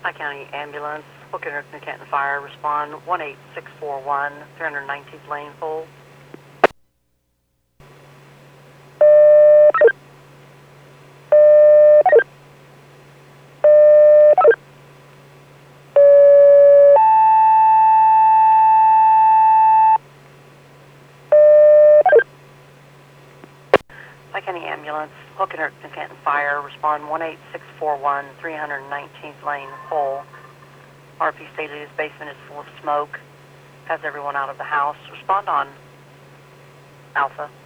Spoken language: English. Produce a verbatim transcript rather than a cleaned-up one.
Pike County Ambulance, Hooker, New Canton Fire, respond one eight six four one, three hundred nineteenth Lane, full. Pike County Ambulance, Hooker, New Canton Fire, respond one eight six four one, three hundred nineteenth Lane, full. R P stated his basement is full of smoke. Has everyone out of the house. Respond on Alpha.